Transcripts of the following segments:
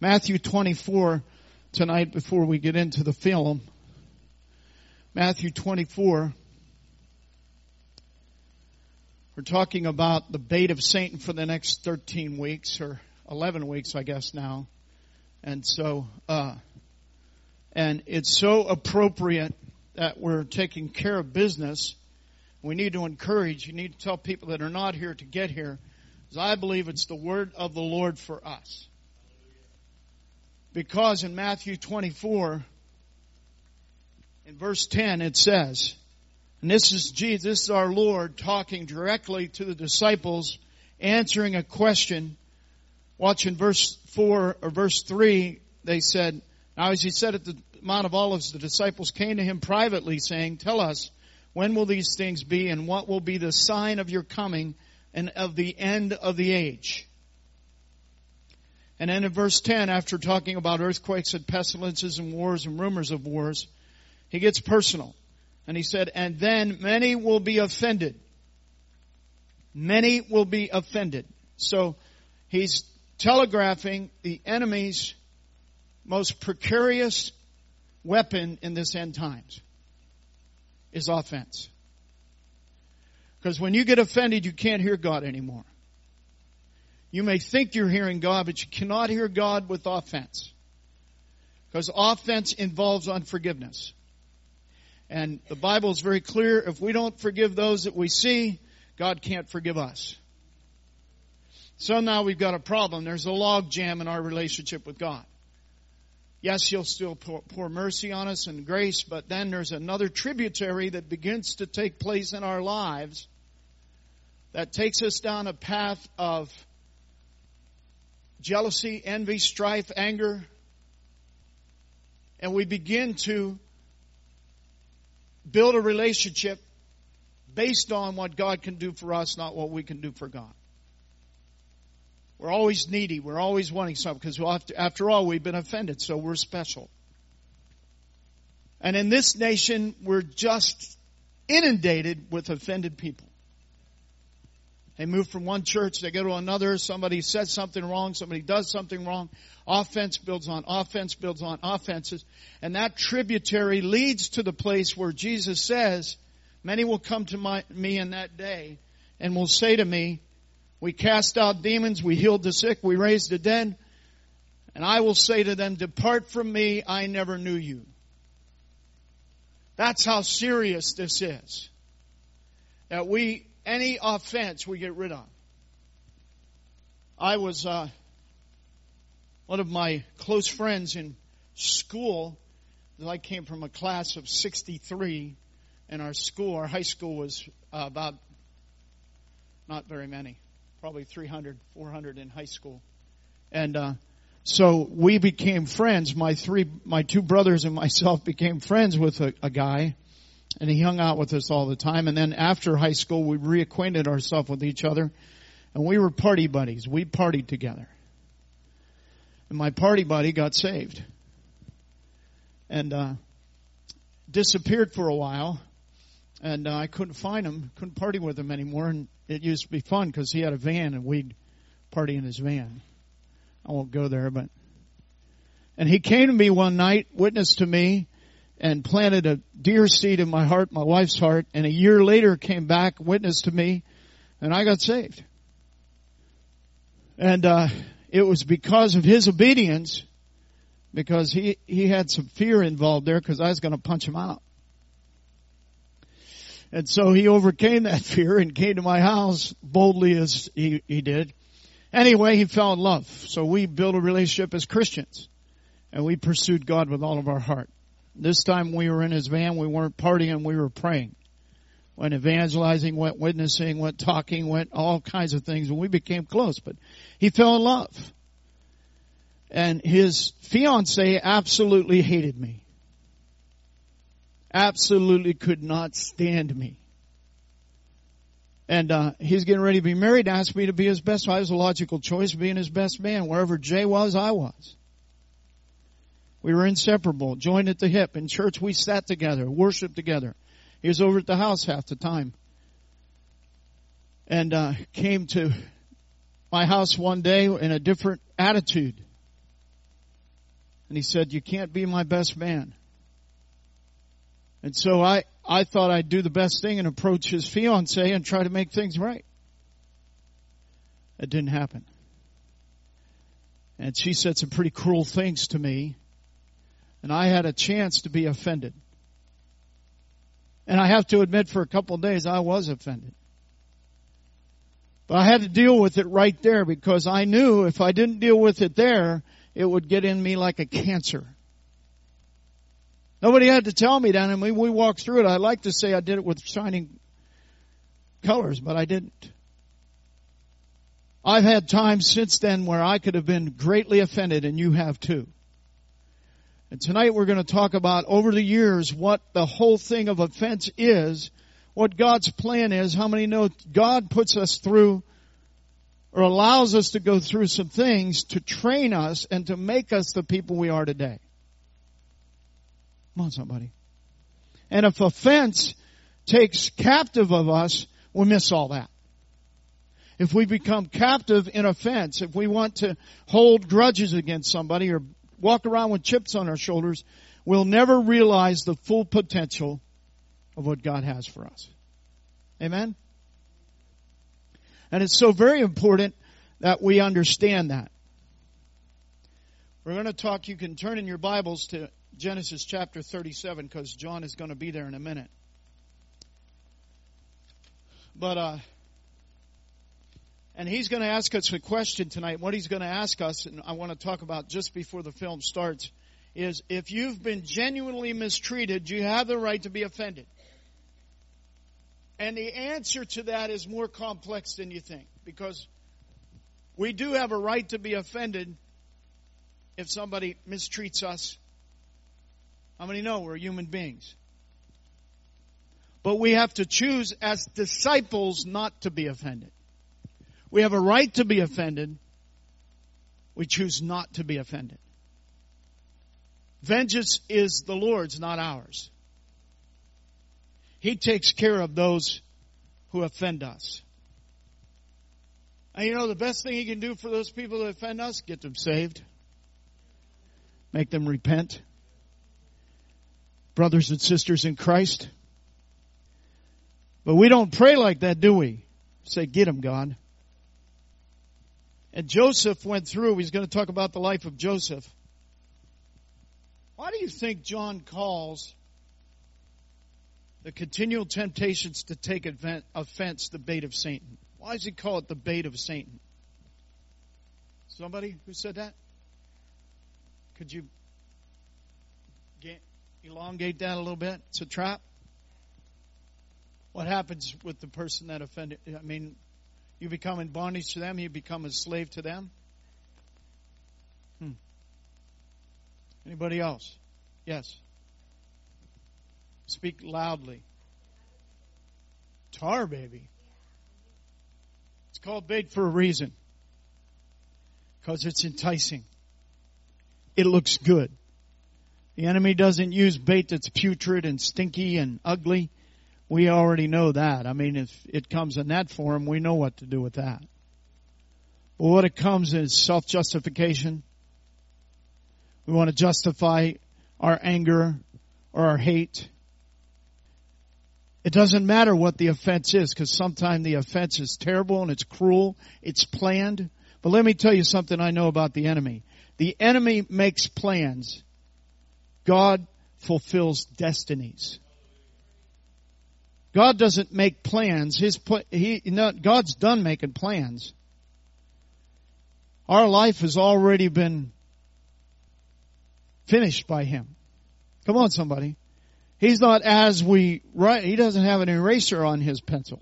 Matthew 24 tonight before we get into the film. Matthew 24. We're talking about the bait of Satan for the next 13 weeks or 11 weeks, I guess now. And so, and it's so appropriate that we're taking care of business. We need to encourage, you need to tell people that are not here to get here, because I believe it's the word of the Lord for us. Because in Matthew 24, in verse 10, it says, and this is Jesus, this is our Lord talking directly to the disciples, answering a question. Watch in verse 4 or verse 3, they said, now as he said at the Mount of Olives, the disciples came to him privately saying, tell us, when will these things be and what will be the sign of your coming and of the end of the age? And then in verse 10, after talking about earthquakes and pestilences and wars and rumors of wars, he gets personal. And he said, and then many will be offended. Many will be offended. So he's telegraphing the enemy's most precarious weapon in this end times is offense. Because when you get offended, you can't hear God anymore. You may think you're hearing God, but you cannot hear God with offense. Because offense involves unforgiveness. And the Bible is very clear, if we don't forgive those that we see, God can't forgive us. So now we've got a problem. There's a log jam in our relationship with God. Yes, He'll still pour mercy on us and grace, but then there's another tributary that begins to take place in our lives that takes us down a path of jealousy, envy, strife, anger, and we begin to build a relationship based on what God can do for us, not what we can do for God. We're always needy. We're always wanting something because after all, we've been offended, so we're special. And in this nation, we're just inundated with offended people. They move from one church, they go to another, somebody says something wrong, somebody does something wrong. Offense builds on offense, builds on offenses. And that tributary leads to the place where Jesus says, many will come to me in that day and will say to me, we cast out demons, we healed the sick, we raised the dead. And I will say to them, depart from me, I never knew you. That's how serious this is. That any offense we get rid of. I was, one of my close friends in school, I came from a class of 63 in our school. Our high school was about, not very many, probably 300, 400 in high school. And so we became friends. My two brothers and myself became friends with a guy. And he hung out with us all the time. And then after high school, we reacquainted ourselves with each other. And we were party buddies. We partied together. And my party buddy got saved. And disappeared for a while. And I couldn't find him. Couldn't party with him anymore. And it used to be fun because he had a van and we'd party in his van. I won't go there, but... And he came to me one night, witnessed to me, and planted a dear seed in my heart, my wife's heart, and a year later came back, witnessed to me, and I got saved. And it was because of his obedience, because he had some fear involved there, because I was going to punch him out. And so he overcame that fear and came to my house boldly as he did. Anyway, he fell in love. So we built a relationship as Christians, and we pursued God with all of our heart. This time we were in his van, we weren't partying, we were praying. Went evangelizing, went witnessing, went talking, went all kinds of things, and we became close. But he fell in love. And his fiancée absolutely hated me. Absolutely could not stand me. And he's getting ready to be married, asked me to be his best. So I was a logical choice, being his best man. Wherever Jay was, I was. We were inseparable, joined at the hip. In church, we sat together, worshiped together. He was over at the house half the time. And came to my house one day in a different attitude. And he said, you can't be my best man. And so I thought I'd do the best thing and approach his fiancée and try to make things right. It didn't happen. And she said some pretty cruel things to me. And I had a chance to be offended. And I have to admit, for a couple of days, I was offended. But I had to deal with it right there, because I knew if I didn't deal with it there, it would get in me like a cancer. Nobody had to tell me that, and we walked through it. I like to say I did it with shining colors, but I didn't. I've had times since then where I could have been greatly offended, and you have too. And tonight we're going to talk about, over the years, what the whole thing of offense is, what God's plan is. How many know God puts us through, or allows us to go through some things to train us and to make us the people we are today? Come on, somebody. And if offense takes captive of us, we'll miss all that. If we become captive in offense, if we want to hold grudges against somebody or walk around with chips on our shoulders, we'll never realize the full potential of what God has for us. Amen? And it's so very important that we understand that. We're going to talk, you can turn in your Bibles to Genesis chapter 37, because John is going to be there in a minute. But, and he's going to ask us a question tonight. What he's going to ask us, and I want to talk about just before the film starts, is if you've been genuinely mistreated, you have the right to be offended. And the answer to that is more complex than you think, because we do have a right to be offended if somebody mistreats us. How many know we're human beings? But we have to choose as disciples not to be offended. We have a right to be offended. We choose not to be offended. Vengeance is the Lord's, not ours. He takes care of those who offend us. And you know the best thing He can do for those people that offend us? Get them saved. Make them repent. Brothers and sisters in Christ. But we don't pray like that, do we? Say, get them, God. And Joseph went through, he's going to talk about the life of Joseph. Why do you think John calls the continual temptations to take offense the bait of Satan? Why does he call it the bait of Satan? Somebody who said that? Could you elongate that a little bit? It's a trap. What happens with the person that offended? I mean, you become in bondage to them, you become a slave to them. Anybody else? Yes. Speak loudly. Tar baby. It's called bait for a reason. Because it's enticing. It looks good. The enemy doesn't use bait that's putrid and stinky and ugly. We already know that. I mean, if it comes in that form, we know what to do with that. But what it comes is self-justification. We want to justify our anger or our hate. It doesn't matter what the offense is, because sometimes the offense is terrible and it's cruel. It's planned. But let me tell you something I know about the enemy. The enemy makes plans. God fulfills destinies. God doesn't make plans. God's done making plans. Our life has already been finished by Him. Come on, somebody. He's not He doesn't have an eraser on His pencil.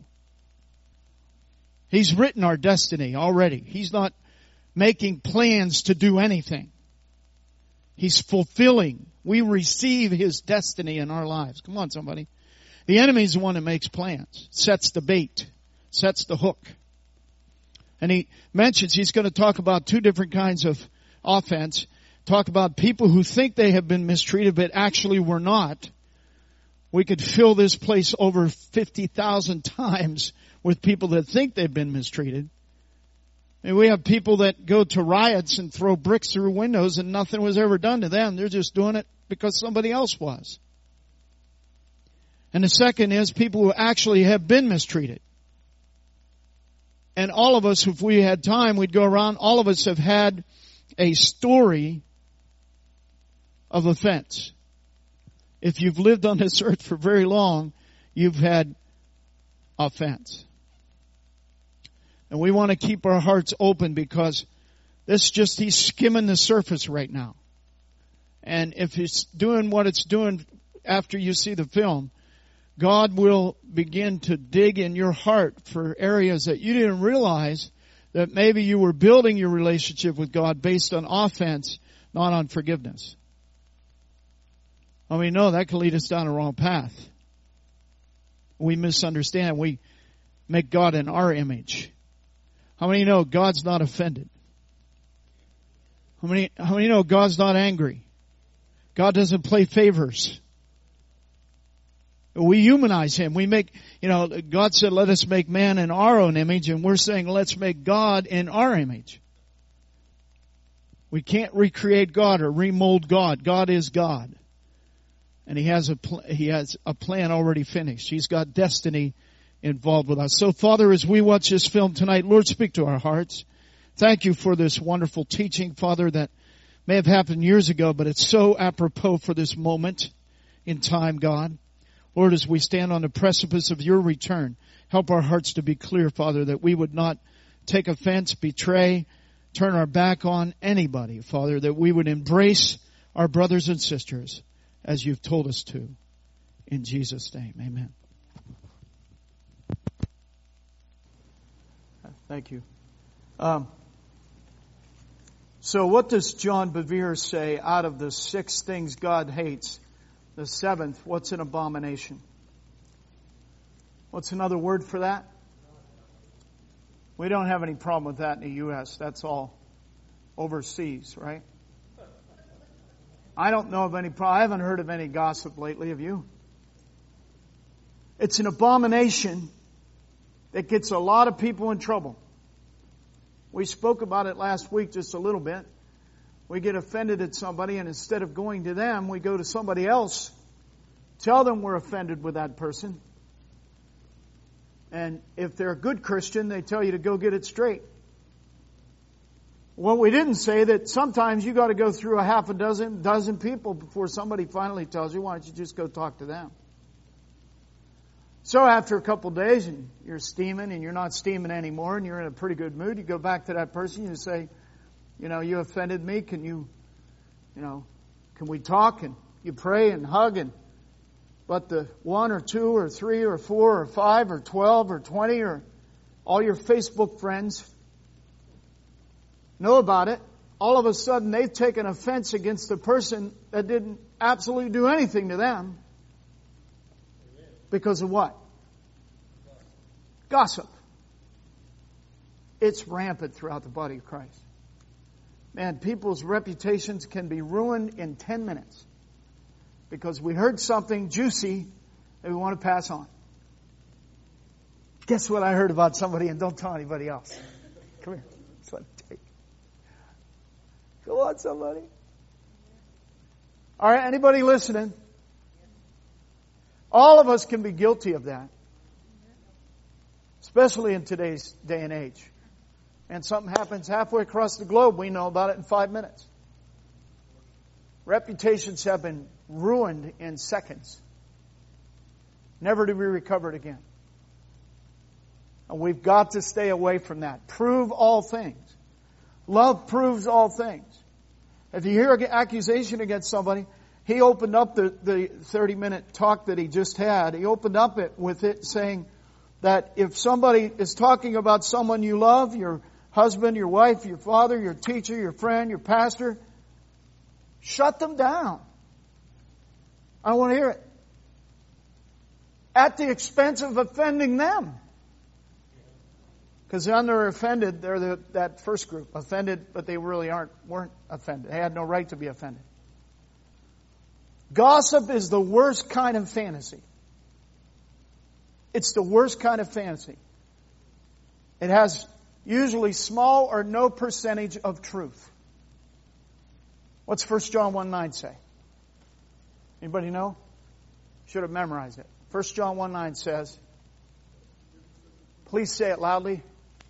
He's written our destiny already. He's not making plans to do anything. He's fulfilling. We receive His destiny in our lives. Come on, somebody. The enemy's the one that makes plans, sets the bait, sets the hook. And he mentions he's going to talk about two different kinds of offense. Talk about people who think they have been mistreated but actually were not. We could fill this place over 50,000 times with people that think they've been mistreated. And we have people that go to riots and throw bricks through windows and nothing was ever done to them. They're just doing it because somebody else was. And the second is people who actually have been mistreated. And all of us, if we had time, we'd go around. All of us have had a story of offense. If you've lived on this earth for very long, you've had offense. And we want to keep our hearts open because he's skimming the surface right now. And if it's doing what it's doing after you see the film, God will begin to dig in your heart for areas that you didn't realize that maybe you were building your relationship with God based on offense, not on forgiveness. I mean, no, that can lead us down the wrong path. We misunderstand. We make God in our image. How many know God's not offended? How many know God's not angry? God doesn't play favors. We humanize Him. We make, God said, let us make man in our own image, and we're saying, let's make God in our image. We can't recreate God or remold God. God is God. And He has a plan already finished. He's got destiny involved with us. So, Father, as we watch this film tonight, Lord, speak to our hearts. Thank you for this wonderful teaching, Father, that may have happened years ago, but it's so apropos for this moment in time, God. Lord, as we stand on the precipice of your return, help our hearts to be clear, Father, that we would not take offense, betray, turn our back on anybody, Father, that we would embrace our brothers and sisters as you've told us to. In Jesus' name, amen. Thank you. So what does John Bevere say out of the 6 things God hates? The 7th, what's an abomination? What's another word for that? We don't have any problem with that in the U.S. That's all overseas, right? I don't know of any problem. I haven't heard of any gossip lately, have you? It's an abomination that gets a lot of people in trouble. We spoke about it last week just a little bit. We get offended at somebody, and instead of going to them, we go to somebody else. Tell them we're offended with that person. And if they're a good Christian, they tell you to go get it straight. Well, we didn't say that sometimes you got to go through a half a dozen people before somebody finally tells you, why don't you just go talk to them? So after a couple of days and you're steaming and you're not steaming anymore and you're in a pretty good mood, you go back to that person and you say, you offended me. Can we talk? And you pray and hug. But the 1 or 2 or 3 or 4 or 5 or 12 or 20 or all your Facebook friends know about it. All of a sudden they've taken offense against the person that didn't absolutely do anything to them. Because of what? Gossip. It's rampant throughout the body of Christ. Man, people's reputations can be ruined in 10 minutes because we heard something juicy that we want to pass on. Guess what I heard about somebody, and don't tell anybody else. Come here. Just let me take. Go on, somebody. All right, anybody listening? All of us can be guilty of that. Especially in today's day and age. And something happens halfway across the globe, we know about it in 5 minutes. Reputations have been ruined in seconds. Never to be recovered again. And we've got to stay away from that. Prove all things. Love proves all things. If you hear an accusation against somebody, he opened up the 30-minute talk that he just had. He opened up it with it saying that if somebody is talking about someone you love, your husband, your wife, your father, your teacher, your friend, your pastor, shut them down. I don't want to hear it. At the expense of offending them. Because when they're offended, they're that first group. Offended, but they really weren't offended. They had no right to be offended. Gossip is the worst kind of fantasy. It's the worst kind of fantasy. It has usually small or no percentage of truth. What's 1 John 1:9 say? Anybody know? Should have memorized it. 1 John 1:9 says, please say it loudly.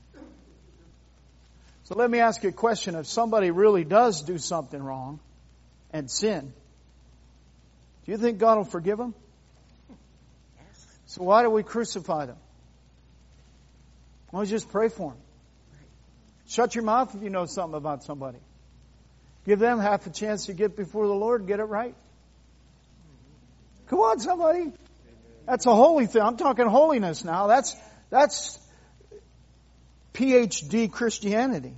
So let me ask you a question. If somebody really does do something wrong and sin, do you think God will forgive them? So why do we crucify them? Why don't you just pray for them? Shut your mouth if you know something about somebody. Give them half a chance to get before the Lord and get it right. Come on, somebody. That's a holy thing. I'm talking holiness now. That's PhD Christianity.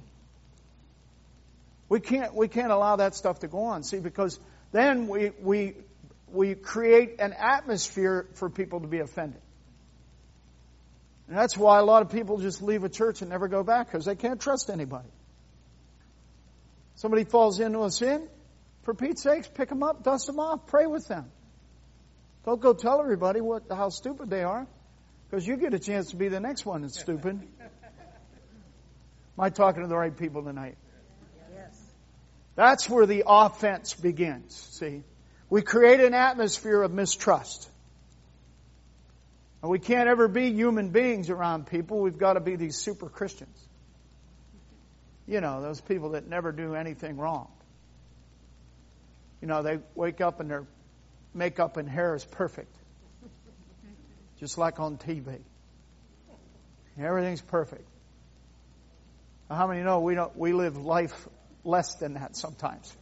We can't allow that stuff to go on. See, because then we create an atmosphere for people to be offended. And that's why a lot of people just leave a church and never go back, because they can't trust anybody. Somebody falls into a sin, for Pete's sakes, pick them up, dust them off, pray with them. Don't go tell everybody how stupid they are, because you get a chance to be the next one that's stupid. Am I talking to the right people tonight? Yes. That's where the offense begins, see. We create an atmosphere of mistrust. And we can't ever be human beings around people. We've got to be these super Christians. You know, those people that never do anything wrong. You know, they wake up and their makeup and hair is perfect. Just like on TV. Everything's perfect. How many know we live life less than that sometimes?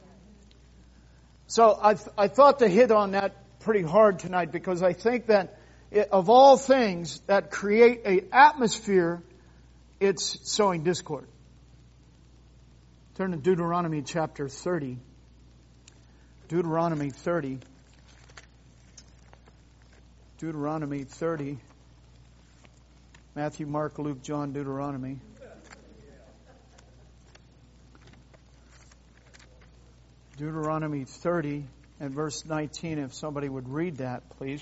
So I thought to hit on that pretty hard tonight, because I think that of all things that create an atmosphere, it's sowing discord. Turn to Deuteronomy chapter 30. Deuteronomy 30. Deuteronomy 30. Matthew, Mark, Luke, John, Deuteronomy. Deuteronomy 30 and verse 19, if somebody would read that, please.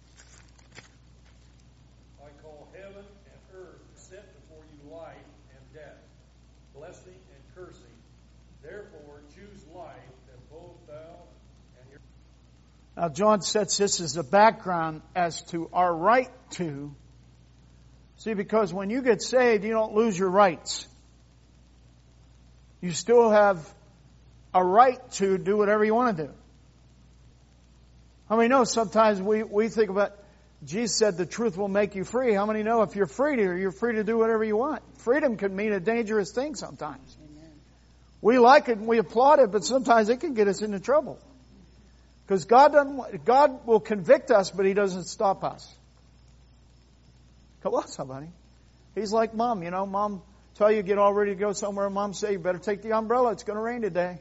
I call heaven and earth set before you life and death, blessing and cursing. Therefore choose life, that both thou and your... Now John sets this as a background as to our right to. See, because when you get saved, you don't lose your rights. You still have a right to do whatever you want to do. How many know sometimes we think about, Jesus said the truth will make you free. How many know if you're free to do whatever you want? Freedom can mean a dangerous thing sometimes. Amen. We like it and we applaud it, but sometimes it can get us into trouble. Because God will convict us, but He doesn't stop us. Come on, somebody. He's like Mom. You know, Mom tell you get all ready to go somewhere, and Mom say you better take the umbrella. It's going to rain today.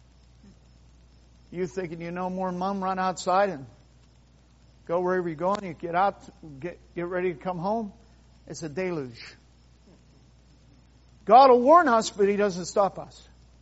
You thinking you know more than Mom, run outside and go wherever you're going. You get out, get ready to come home. It's a deluge. God will warn us, but He doesn't stop us.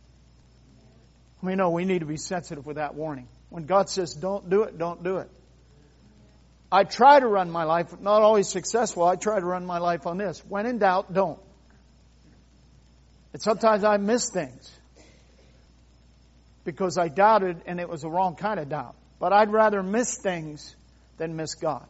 We know we need to be sensitive with that warning. When God says don't do it, don't do it. I try to run my life, not always successful. I try to run my life on this. When in doubt, don't. And sometimes I miss things because I doubted and it was the wrong kind of doubt. But I'd rather miss things than miss God.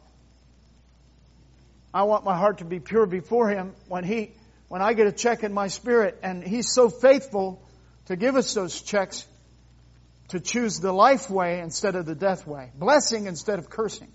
I want my heart to be pure before Him when I get a check in my spirit, and He's so faithful to give us those checks to choose the life way instead of the death way. Blessing instead of cursing.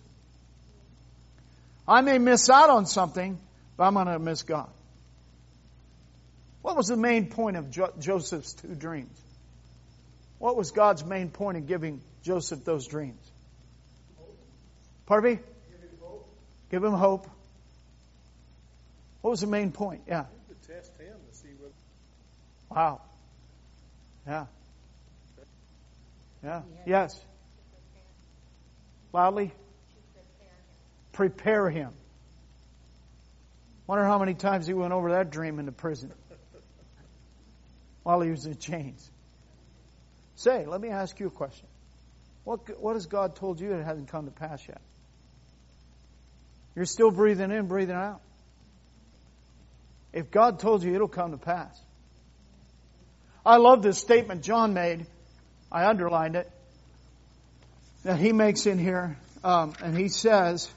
I may miss out on something, but I'm going to miss God. What was the main point of Joseph's two dreams? What was God's main point in giving Joseph those dreams? Pardon me? Give him hope. What was the main point? Yeah. To test him to see what... Wow. Yeah. Yeah. Yes. Loudly. Prepare him. Wonder how many times he went over that dream in the prison while he was in chains. Say, let me ask you a question. What has God told you that hasn't come to pass yet? You're still breathing in, breathing out. If God told you, it'll come to pass. I love this statement John made. I underlined it. That he makes in here. And he says,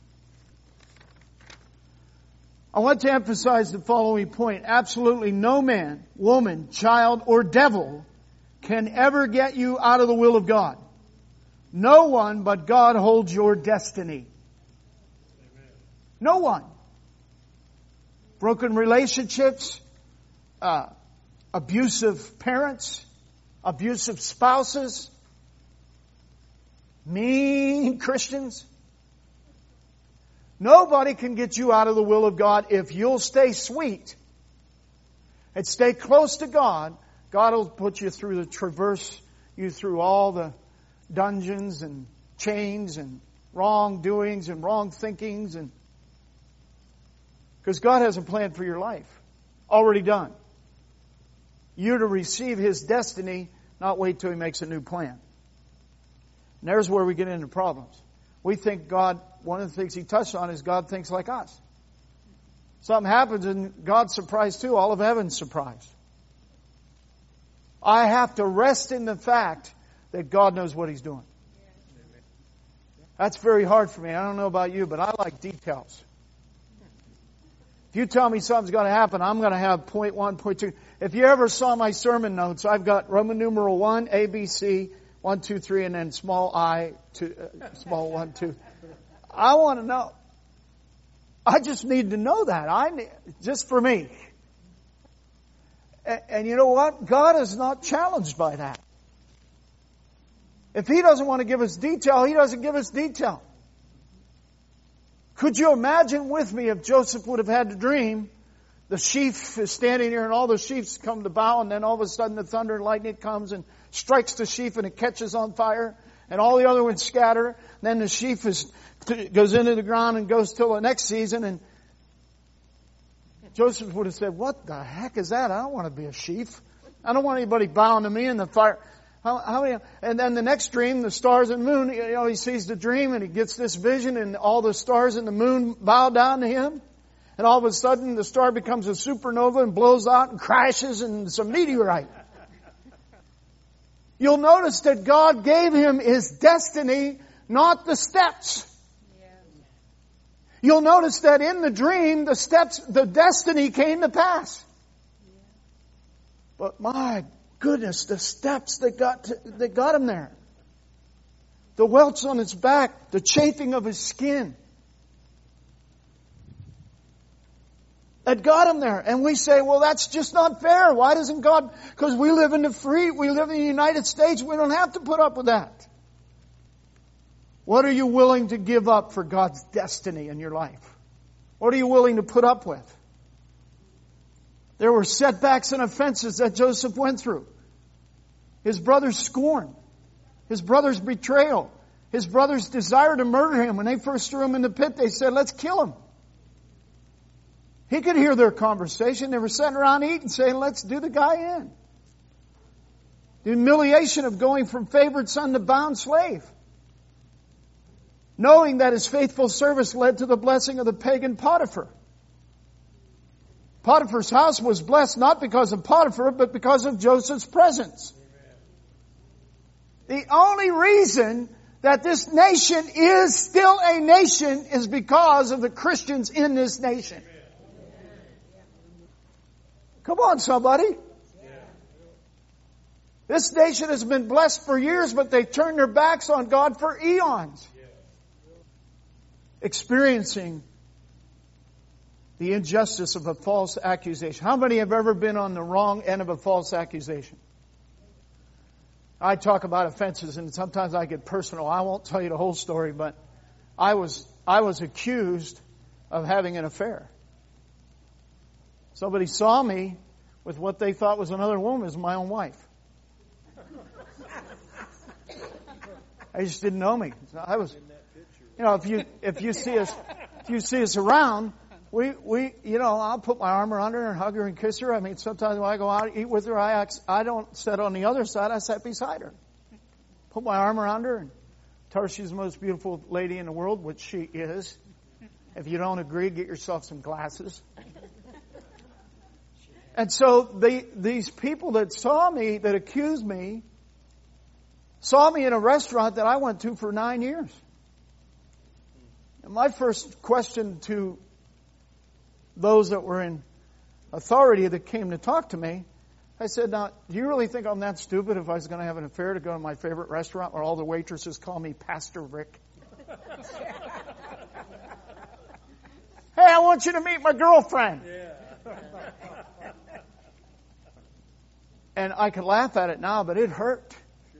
I want to emphasize the following point. Absolutely no man, woman, child, or devil can ever get you out of the will of God. No one but God holds your destiny. Amen. No one. Broken relationships, abusive parents, abusive spouses, mean Christians. Nobody can get you out of the will of God if you'll stay sweet and stay close to God. God will put you through traverse you through all the dungeons and chains and wrongdoings and wrong thinkings, and because God has a plan for your life already done. You're to receive His destiny, not wait till He makes a new plan. And there's where we get into problems. We think God, one of the things He touched on is God thinks like us. Something happens and God's surprised too. All of heaven's surprised. I have to rest in the fact that God knows what He's doing. That's very hard for me. I don't know about you, but I like details. If you tell me something's going to happen, I'm going to have point 1, point 2. If you ever saw my sermon notes, I've got Roman numeral 1, A, B, C, 1, 2, 3, and then small I, small 1, 2. I want to know. I just need to know that. Just for me. And you know what? God is not challenged by that. If He doesn't want to give us detail, He doesn't give us detail. Could you imagine with me if Joseph would have had the dream? The sheaf is standing here and all the sheaves come to bow, and then all of a sudden the thunder and lightning comes and strikes the sheaf and it catches on fire, and all the other ones scatter. Then the sheaf goes into the ground and goes till the next season, and Joseph would have said, what the heck is that? I don't want to be a sheaf. I don't want anybody bowing to me in the fire. How many? And then the next dream, the stars and moon, he sees the dream and he gets this vision and all the stars and the moon bow down to him. And all of a sudden the star becomes a supernova and blows out and crashes and it's a meteorite. You'll notice that God gave him his destiny, not the steps. You'll notice that in the dream, the destiny came to pass. But my goodness, the steps that got him there. The welts on his back, the chafing of his skin. That got him there. And we say, well, that's just not fair. Why doesn't God? Because we live in the United States. We don't have to put up with that. What are you willing to give up for God's destiny in your life? What are you willing to put up with? There were setbacks and offenses that Joseph went through. His brother's scorn. His brother's betrayal. His brother's desire to murder him. When they first threw him in the pit, they said, let's kill him. He could hear their conversation. They were sitting around eating, saying, let's do the guy in. The humiliation of going from favored son to bound slave. Knowing that his faithful service led to the blessing of the pagan Potiphar. Potiphar's house was blessed not because of Potiphar, but because of Joseph's presence. The only reason that this nation is still a nation is because of the Christians in this nation. Come on, somebody. This nation has been blessed for years, but they turned their backs on God for eons. Experiencing the injustice of a false accusation. How many have ever been on the wrong end of a false accusation? I talk about offenses and sometimes I get personal. I won't tell you the whole story, but I was accused of having an affair. Somebody saw me with what they thought was another woman as my own wife. They just didn't know me. I was, if you see us around, I'll put my arm around her and hug her and kiss her. I mean, sometimes when I go out and eat with her, I don't sit on the other side. I sit beside her. Put my arm around her and tell her she's the most beautiful lady in the world, which she is. If you don't agree, get yourself some glasses. And so these people that saw me, that accused me, saw me in a restaurant that I went to for 9 years. And my first question to those that were in authority that came to talk to me, I said, now, do you really think I'm that stupid if I was going to have an affair to go to my favorite restaurant where all the waitresses call me Pastor Rick? Hey, I want you to meet my girlfriend. Yeah. And I could laugh at it now, but it hurt.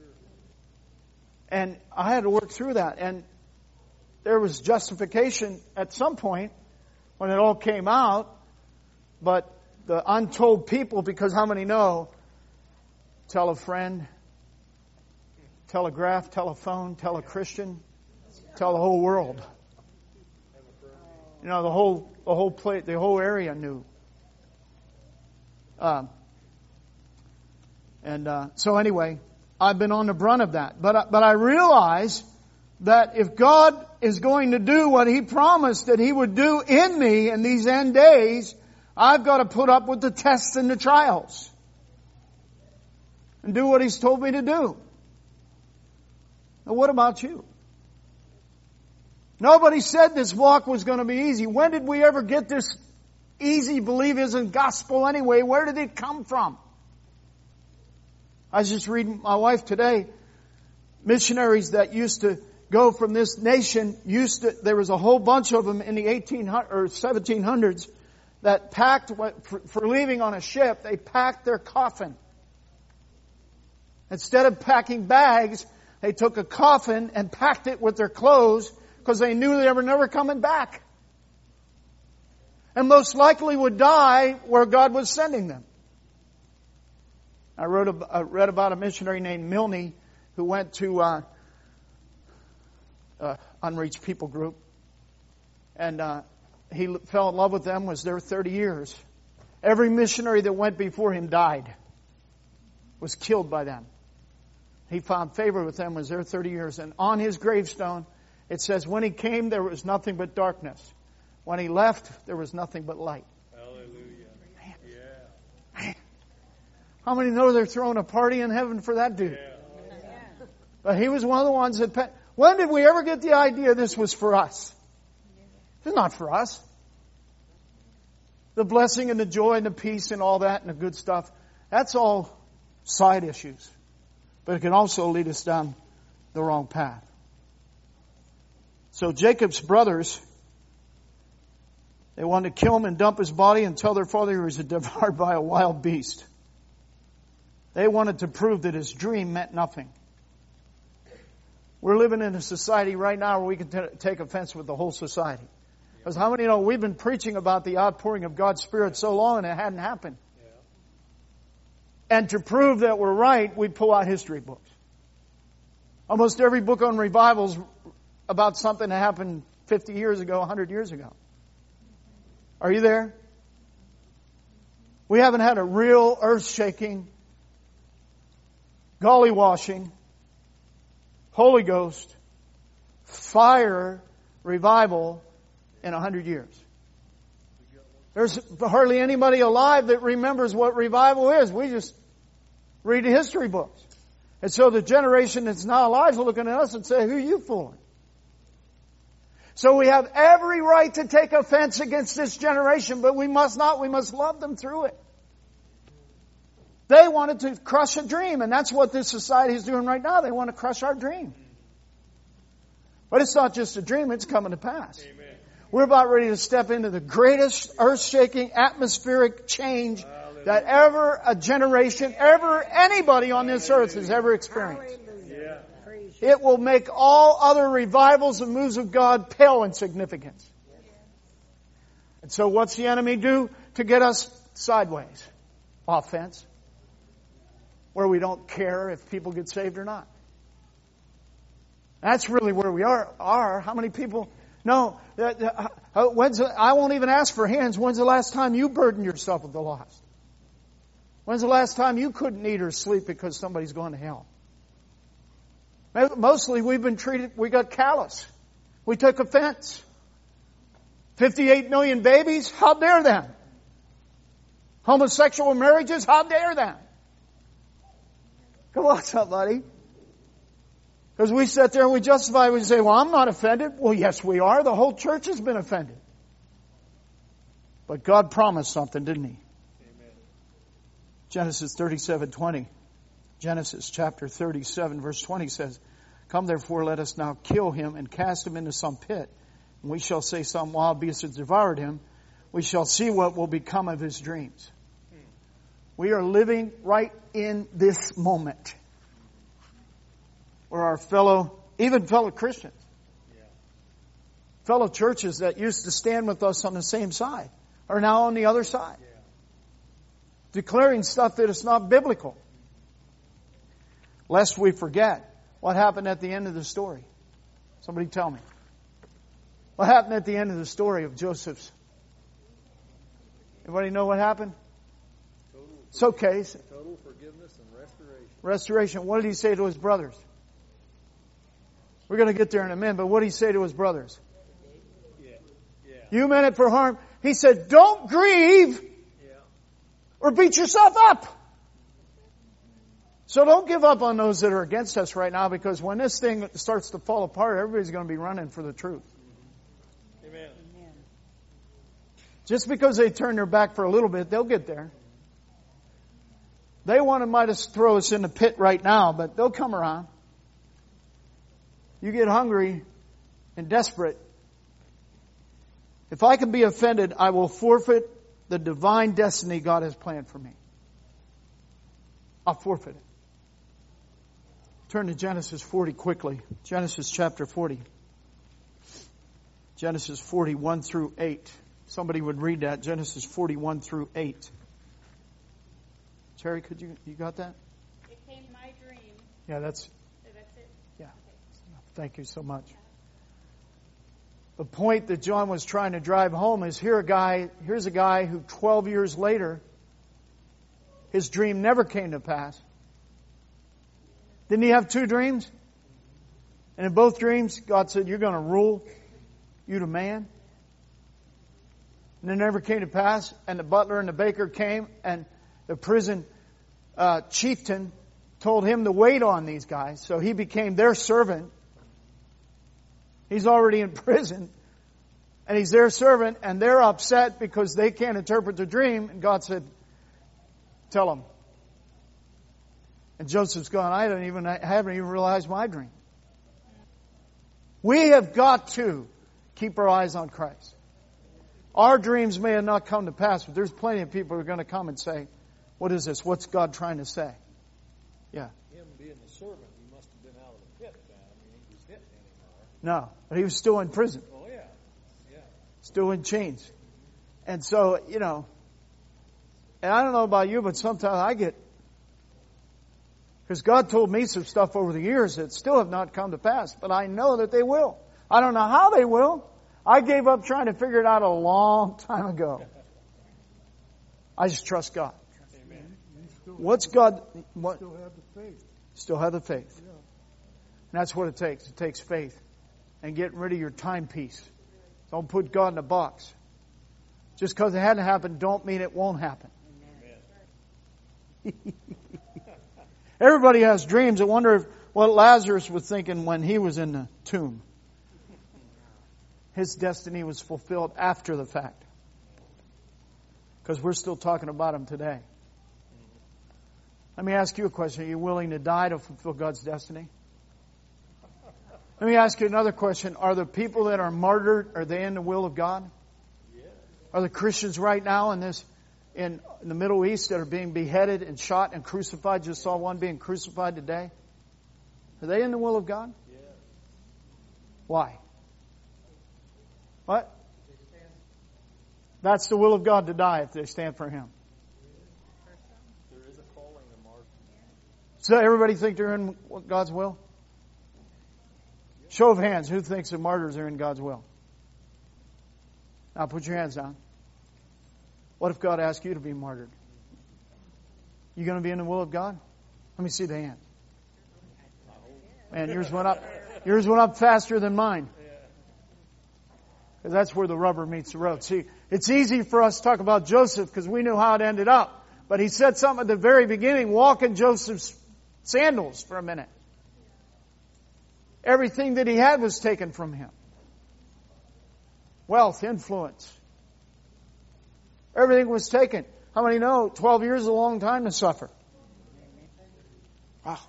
And I had to work through that. And there was justification at some point when it all came out. But the untold people, because how many know? Tell a friend, telegraph, telephone, tell a Christian, tell the whole world. You know, the whole area knew. So anyway, I've been on the brunt of that. But I realize that if God is going to do what He promised that He would do in me in these end days, I've got to put up with the tests and the trials. And do what He's told me to do. Now what about you? Nobody said this walk was going to be easy. When did we ever get this easy believism gospel anyway? Where did it come from? I was just reading my wife today. Missionaries that used to go from this nation there was a whole bunch of them in the 1800s or 1700s that packed, for leaving on a ship, they packed their coffin. Instead of packing bags, they took a coffin and packed it with their clothes because they knew they were never coming back. And most likely would die where God was sending them. I read about a missionary named Milne who went to Unreached People Group. And he fell in love with them, was there 30 years. Every missionary that went before him died, was killed by them. He found favor with them, was there 30 years. And on his gravestone, it says, when he came, there was nothing but darkness. When he left, there was nothing but light. Hallelujah. Man. Yeah. Man. How many know they're throwing a party in heaven for that dude? Yeah. But he was one of the ones that... When did we ever get the idea this was for us? It's not for us. The blessing and the joy and the peace and all that and the good stuff, that's all side issues. But it can also lead us down the wrong path. So Jacob's brothers, they wanted to kill him and dump his body and tell their father he was devoured by a wild beast. They wanted to prove that his dream meant nothing. We're living in a society right now where we can take offense with the whole society. Because how many know we've been preaching about the outpouring of God's Spirit so long and it hadn't happened. And to prove that we're right, we pull out history books. Almost every book on revivals about something that happened 50 years ago, 100 years ago. Are you there? We haven't had a real earth-shaking, golly-washing, Holy Ghost, fire revival in 100 years. There's hardly anybody alive that remembers what revival is. We just read the history books. And so the generation that's not alive is looking at us and say, who are you fooling? So we have every right to take offense against this generation, but we must not. We must love them through it. They wanted to crush a dream, and that's what this society is doing right now. They want to crush our dream. But it's not just a dream, it's coming to pass. Amen. We're about ready to step into the greatest earth-shaking atmospheric change that ever a generation, ever anybody on this earth has ever experienced. Yeah. It will make all other revivals and moves of God pale in significance. And so what's the enemy do to get us sideways? Offense. Where we don't care if people get saved or not. That's really where we are. How many people... No, I won't even ask for hands. When's the last time you burdened yourself with the lost? When's the last time you couldn't eat or sleep because somebody's going to hell? Mostly we got callous. We took offense. 58 million babies? How dare them? Homosexual marriages, how dare them? Come on, somebody. Because we sit there and we justify, we say, well, I'm not offended. Well, yes, we are. The whole church has been offended. But God promised something, didn't He? Amen. Genesis 37:20. Genesis chapter 37 verse 20 says, come therefore, let us now kill him and cast him into some pit. And we shall say some wild beast has devoured him. We shall see what will become of his dreams. We are living right in this moment. Where our even fellow Christians, fellow churches that used to stand with us on the same side, are now on the other side. Declaring stuff that is not biblical. Lest we forget what happened at the end of the story. Somebody tell me. What happened at the end of the story of Joseph's? Anybody know what happened? It's okay. Total forgiveness and restoration. Restoration. What did he say to his brothers? We're going to get there in a minute, but what did he say to his brothers? You meant it for harm. He said, don't grieve or beat yourself up. So don't give up on those that are against us right now, because when this thing starts to fall apart, everybody's going to be running for the truth. Amen. Just because they turn their back for a little bit, they'll get there. They might have throw us in the pit right now, but they'll come around. You get hungry and desperate. If I can be offended, I will forfeit the divine destiny God has planned for me. I'll forfeit it. Turn to Genesis 40 quickly. Genesis chapter 40. Genesis 41 through 8. Somebody would read that. Genesis 41 through 8. Terry, you got that? It came my dream. Yeah, that's it. Yeah. Thank you so much. The point that John was trying to drive home is here's a guy who 12 years later, his dream never came to pass. Didn't he have 2 dreams? And in both dreams, God said, you're going to rule you to man. And it never came to pass. And the butler and the baker came, and the prison chieftain told him to wait on these guys. So he became their servant. He's already in prison. And he's their servant, and they're upset because they can't interpret the dream. And God said, tell them. And Joseph's gone, I haven't even realized my dream. We have got to keep our eyes on Christ. Our dreams may have not come to pass, but there's plenty of people who are going to come and say, what is this? What's God trying to say? Yeah. Him being the servant, he must have been out of the pit then. I mean, he was hit anymore. No, but he was still in prison. Oh, yeah. Yeah. Still in chains. And so, and I don't know about you, but sometimes I get, because God told me some stuff over the years that still have not come to pass, but I know that they will. I don't know how they will. I gave up trying to figure it out a long time ago. I just trust God. Amen. What's God? What? Still have the faith. Still have the faith. Yeah. And that's what it takes. It takes faith. And getting rid of your timepiece. Don't put God in a box. Just because it hadn't happened don't mean it won't happen. Everybody has dreams. I wonder what Lazarus was thinking when he was in the tomb. His destiny was fulfilled after the fact. Because we're still talking about him today. Let me ask you a question. Are you willing to die to fulfill God's destiny? Let me ask you another question. Are the people that are martyred, are they in the will of God? Are the Christians right now in the Middle East that are being beheaded and shot and crucified? Just saw one being crucified today. Are they in the will of God? Yes. Why? What? That's the will of God to die if they stand for Him. There is a calling to martyrdom. So everybody think they're in God's will? Show of hands, who thinks the martyrs are in God's will? Now put your hands down. What if God asked you to be martyred? You going to be in the will of God? Let me see the hand. Man, yours went up faster than mine. Because that's where the rubber meets the road. See, it's easy for us to talk about Joseph because we knew how it ended up. But he said something at the very beginning, walk in Joseph's sandals for a minute. Everything that he had was taken from him. Wealth, influence. Everything was taken. How many know 12 years is a long time to suffer? Wow.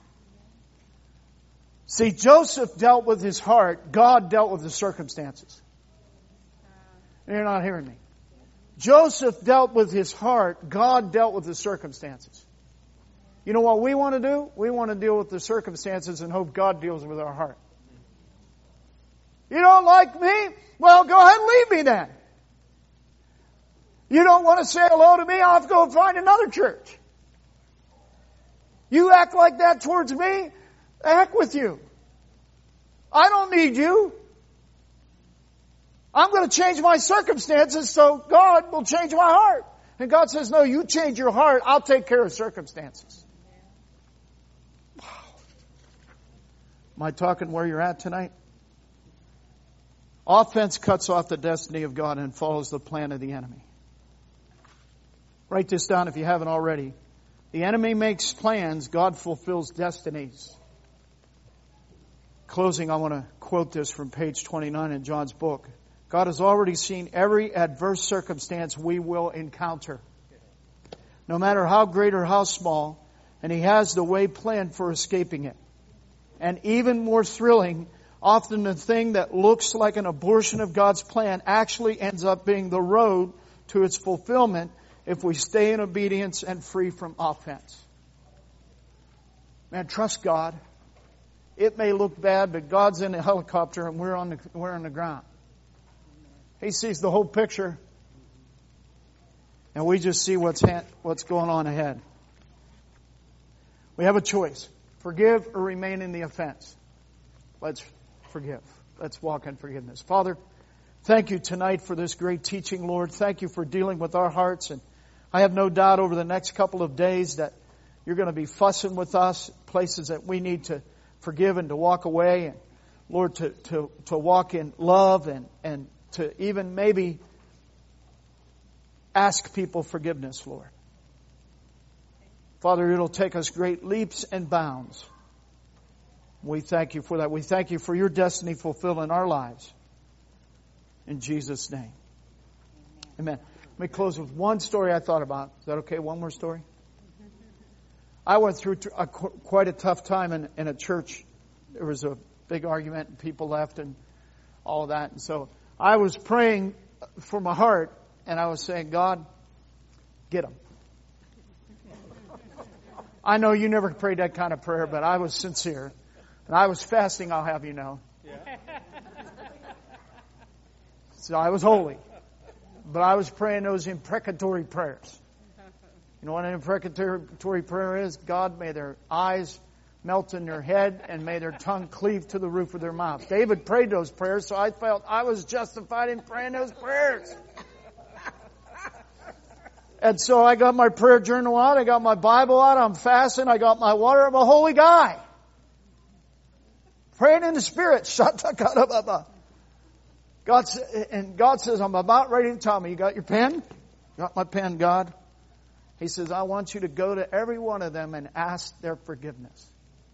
See, Joseph dealt with his heart. God dealt with the circumstances. You're not hearing me. Joseph dealt with his heart. God dealt with the circumstances. You know what we want to do? We want to deal with the circumstances and hope God deals with our heart. You don't like me? Well, go ahead and leave me then. You don't want to say hello to me? I'll have to go find another church. You act like that towards me? The heck with you. I don't need you. I'm going to change my circumstances so God will change my heart. And God says, no, you change your heart. I'll take care of circumstances. Wow. Am I talking where you're at tonight? Offense cuts off the destiny of God and follows the plan of the enemy. Write this down if you haven't already. The enemy makes plans, God fulfills destinies. Closing, I want to quote this from page 29 in John's book. God has already seen every adverse circumstance we will encounter, no matter how great or how small, and He has the way planned for escaping it. And even more thrilling, often the thing that looks like an abortion of God's plan actually ends up being the road to its fulfillment if we stay in obedience and free from offense. Man, trust God. It may look bad, but God's in a helicopter and we're on the ground. He sees the whole picture, and we just see what's going on ahead. We have a choice. Forgive or remain in the offense. Let's forgive. Let's walk in forgiveness. Father, thank you tonight for this great teaching, Lord. Thank you for dealing with our hearts. And I have no doubt over the next couple of days that you're going to be fussing with us, places that we need to forgive and to walk away. And Lord, to walk in love and to even maybe ask people forgiveness, Lord. Father, it'll take us great leaps and bounds. We thank you for that. We thank you for your destiny fulfilled in our lives. In Jesus' name. Amen. Let me close with one story I thought about. Is that okay? One more story? I went through quite a tough time in a church. There was a big argument and people left and all of that. And so I was praying for my heart and I was saying, God, get them. I know you never prayed that kind of prayer, but I was sincere. And I was fasting, I'll have you know. Yeah. So I was holy. But I was praying those imprecatory prayers. You know what an imprecatory prayer is? God, may their eyes melt in their head and may their tongue cleave to the roof of their mouth. David prayed those prayers, so I felt I was justified in praying those prayers. And so I got my prayer journal out, I got my Bible out, I'm fasting, I got my water, I'm a holy guy. Praying in the Spirit. God says, I'm about ready to tell me. You got your pen? Got my pen, God? He says, I want you to go to every one of them and ask their forgiveness.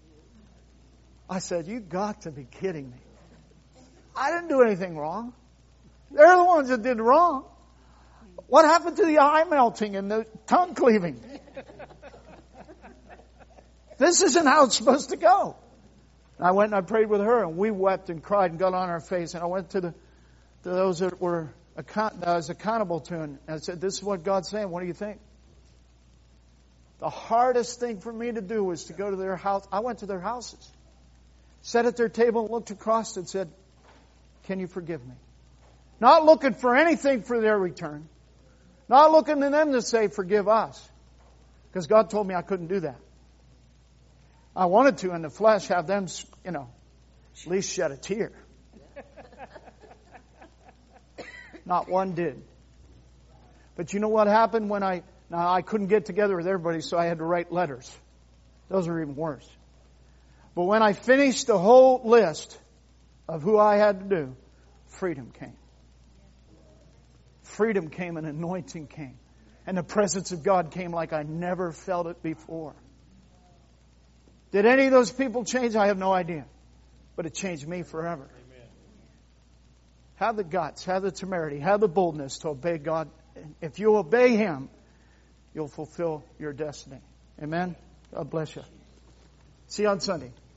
I said, you got to be kidding me. I didn't do anything wrong. They're the ones that did wrong. What happened to the eye melting and the tongue cleaving? This isn't how it's supposed to go. And I went and I prayed with her and we wept and cried and got on our face. And I went to those that I was accountable to and I said, this is what God's saying. What do you think? The hardest thing for me to do was to go to their house. I went to their houses, sat at their table and looked across and said, can you forgive me? Not looking for anything for their return. Not looking to them to say, forgive us. Because God told me I couldn't do that. I wanted to in the flesh have them, at least shed a tear. Not one did. But you know what happened when I couldn't get together with everybody, so I had to write letters. Those are even worse. But when I finished the whole list of who I had to do, freedom came. freedom came and anointing came. And the presence of God came like I never felt it before. Did any of those people change? I have no idea. But it changed me forever. Amen. Have the guts, have the temerity, have the boldness to obey God. If you obey Him, you'll fulfill your destiny. Amen? God bless you. See you on Sunday.